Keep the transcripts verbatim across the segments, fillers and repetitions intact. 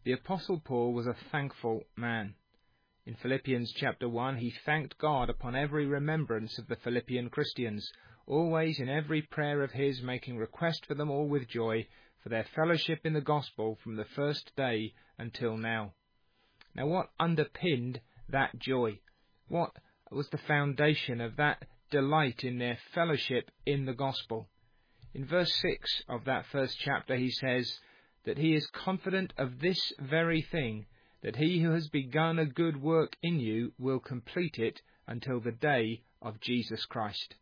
The Apostle Paul was a thankful man. In Philippians chapter one, he thanked God upon every remembrance of the Philippian Christians, always in every prayer of his making request for them all with joy, for their fellowship in the gospel from the first day until now. Now, what underpinned that joy? What was the foundation of that delight in their fellowship in the gospel? In verse six of that first chapter, he says that he is confident of this very thing, that he who has begun a good work in you will complete it until the day of Jesus Christ.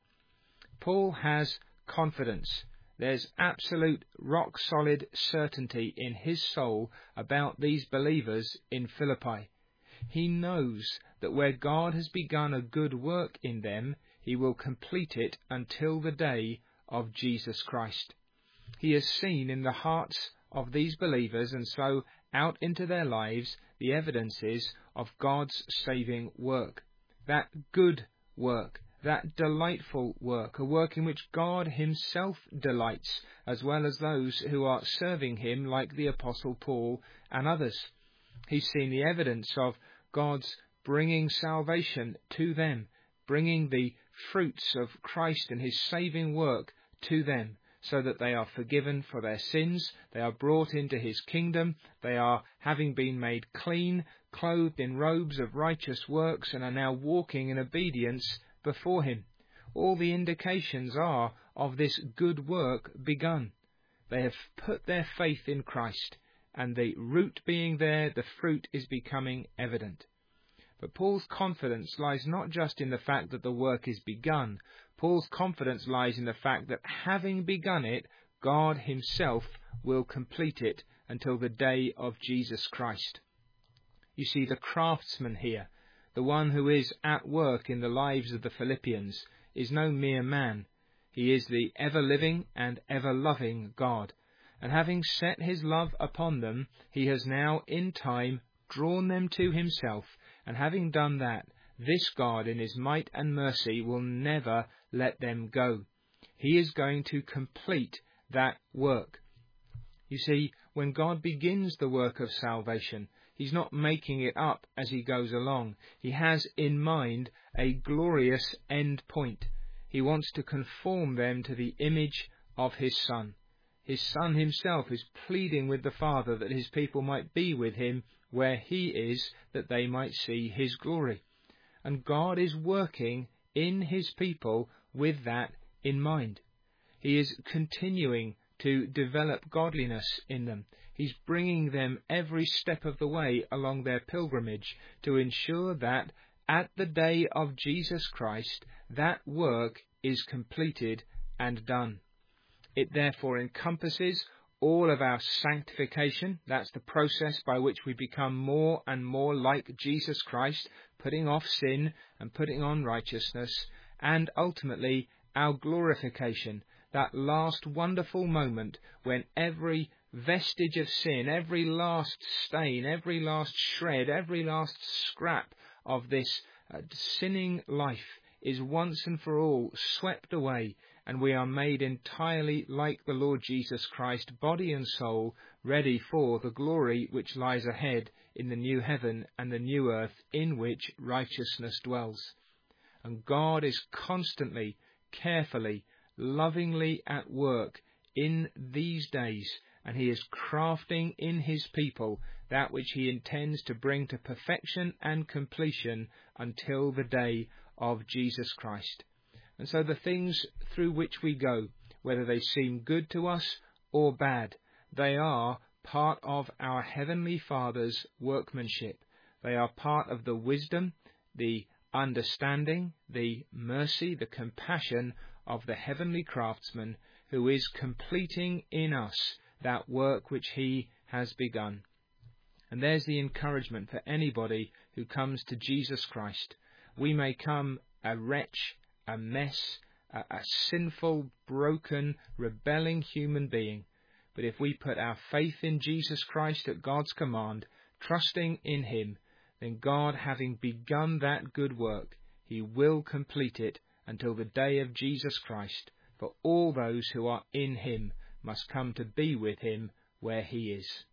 Paul has confidence. There's absolute rock-solid certainty in his soul about these believers in Philippi. He knows that where God has begun a good work in them, he will complete it until the day of Jesus Christ. He has seen in the hearts of these believers, and so out into their lives, the evidences of God's saving work. That good work, that delightful work, a work in which God himself delights, as well as those who are serving him like the Apostle Paul and others. He's seen the evidence of God's bringing salvation to them, bringing the fruits of Christ and his saving work to them, so that they are forgiven for their sins, they are brought into his kingdom, they are, having been made clean, clothed in robes of righteous works, and are now walking in obedience before him. All the indications are of this good work begun. They have put their faith in Christ, and the root being there, the fruit is becoming evident. But Paul's confidence lies not just in the fact that the work is begun. Paul's confidence lies in the fact that having begun it, God himself will complete it until the day of Jesus Christ. You see, the craftsman here, the one who is at work in the lives of the Philippians, is no mere man. He is the ever-living and ever-loving God. And having set his love upon them, he has now in time drawn them to himself, and having done that, this God in his might and mercy will never let them go. He is going to complete that work. You see, when God begins the work of salvation, he's not making it up as he goes along. He has in mind a glorious end point. He wants to conform them to the image of his Son. His Son himself is pleading with the Father that his people might be with him where he is, that they might see his glory. And God is working in his people with that in mind. He is continuing to develop godliness in them. He's bringing them every step of the way along their pilgrimage to ensure that at the day of Jesus Christ, that work is completed and done. It therefore encompasses all of our sanctification. That's the process by which we become more and more like Jesus Christ, putting off sin and putting on righteousness, and ultimately our glorification, that last wonderful moment when every vestige of sin, every last stain, every last shred, every last scrap of this uh, sinning life is once and for all swept away, and we are made entirely like the Lord Jesus Christ, body and soul, ready for the glory which lies ahead in the new heaven and the new earth in which righteousness dwells. And God is constantly, carefully, lovingly at work in these days, and he is crafting in his people that which he intends to bring to perfection and completion until the day of Jesus Christ. And so the things through which we go, whether they seem good to us or bad, they are part of our Heavenly Father's workmanship. They are part of the wisdom, the understanding, the mercy, the compassion of the heavenly craftsman who is completing in us that work which he has begun. And there's the encouragement for anybody who comes to Jesus Christ. We may come a wretch, a mess, a, a sinful, broken, rebelling human being. But if we put our faith in Jesus Christ at God's command, trusting in him, then God, having begun that good work, he will complete it until the day of Jesus Christ. For all those who are in him must come to be with him where he is.